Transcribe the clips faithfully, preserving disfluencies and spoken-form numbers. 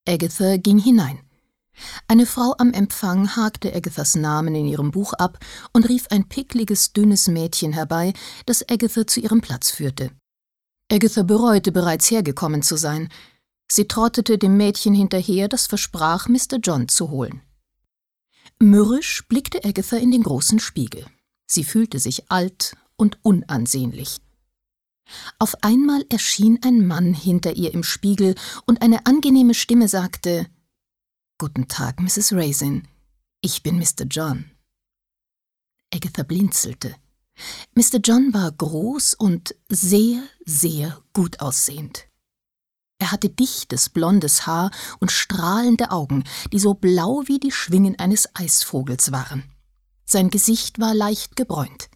Agatha ging hinein. Eine Frau am Empfang hakte Agathas Namen in ihrem Buch ab und rief ein pickliges, dünnes Mädchen herbei, das Agatha zu ihrem Platz führte. Agatha bereute bereits hergekommen zu sein. Sie trottete dem Mädchen hinterher, das versprach, Mister John zu holen. Mürrisch blickte Agatha in den großen Spiegel. Sie fühlte sich alt und unansehnlich. Auf einmal erschien ein Mann hinter ihr im Spiegel und eine angenehme Stimme sagte: »Guten Tag, Misses Raisin. Ich bin Mister John.« Agatha blinzelte. Mister John war groß und sehr, sehr gut aussehend. Er hatte dichtes, blondes Haar und strahlende Augen, die so blau wie die Schwingen eines Eisvogels waren. Sein Gesicht war leicht gebräunt.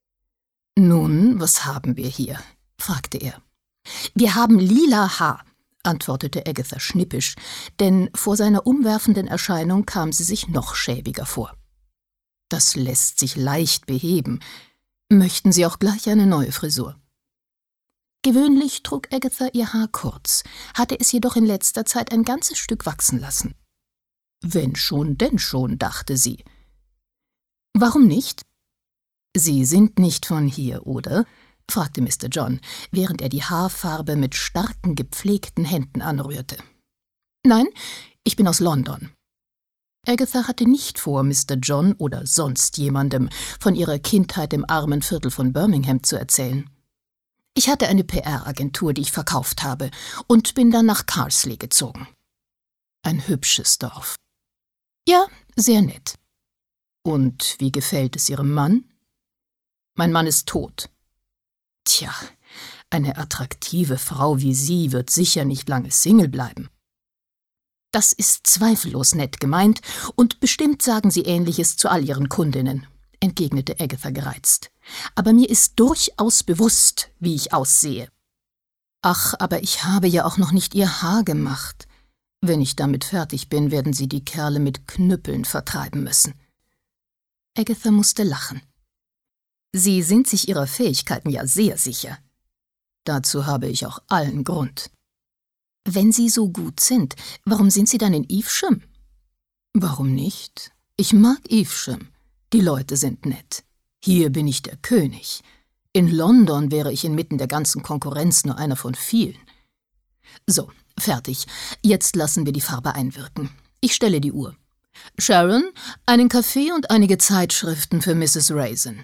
»Nun, was haben wir hier?« fragte er. »Wir haben lila Haar«, antwortete Agatha schnippisch, denn vor seiner umwerfenden Erscheinung kam sie sich noch schäbiger vor. »Das lässt sich leicht beheben. Möchten Sie auch gleich eine neue Frisur?« Gewöhnlich trug Agatha ihr Haar kurz, hatte es jedoch in letzter Zeit ein ganzes Stück wachsen lassen. »Wenn schon, denn schon«, dachte sie. »Warum nicht?« »Sie sind nicht von hier, oder?« fragte Mister John, während er die Haarfarbe mit starken, gepflegten Händen anrührte. »Nein, ich bin aus London.« Agatha hatte nicht vor, Mister John oder sonst jemandem von ihrer Kindheit im armen Viertel von Birmingham zu erzählen. »Ich hatte eine P R-Agentur, die ich verkauft habe, und bin dann nach Carsley gezogen.« »Ein hübsches Dorf.« »Ja, sehr nett.« »Und wie gefällt es Ihrem Mann?« »Mein Mann ist tot.« »Tja, eine attraktive Frau wie Sie wird sicher nicht lange Single bleiben.« »Das ist zweifellos nett gemeint, und bestimmt sagen Sie Ähnliches zu all Ihren Kundinnen«, entgegnete Agatha gereizt. »Aber mir ist durchaus bewusst, wie ich aussehe.« »Ach, aber ich habe ja auch noch nicht Ihr Haar gemacht. Wenn ich damit fertig bin, werden Sie die Kerle mit Knüppeln vertreiben müssen.« Agatha musste lachen. »Sie sind sich Ihrer Fähigkeiten ja sehr sicher.« »Dazu habe ich auch allen Grund.« »Wenn Sie so gut sind, warum sind Sie dann in Evesham?« »Warum nicht? Ich mag Evesham. Die Leute sind nett. Hier bin ich der König. In London wäre ich inmitten der ganzen Konkurrenz nur einer von vielen. So, fertig. Jetzt lassen wir die Farbe einwirken. Ich stelle die Uhr. Sharon, einen Kaffee und einige Zeitschriften für Misses Raisin.«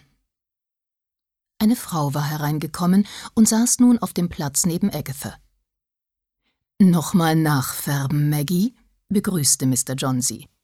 Eine Frau war hereingekommen und saß nun auf dem Platz neben Agatha. »Nochmal nachfärben, Maggie?« begrüßte Mister John sie.